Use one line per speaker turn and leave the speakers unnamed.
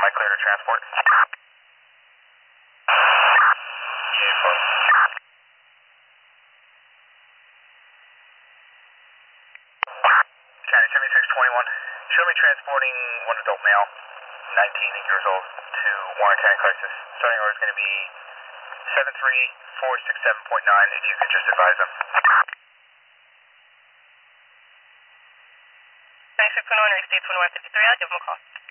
I clear to transport? Yeah, close. County 7621. Show me transporting one adult male, 19 years old, to Warren County Crisis. Starting order is going to be 73467.9, if you could just advise them.
9621, receive 2153, I'll give them a call.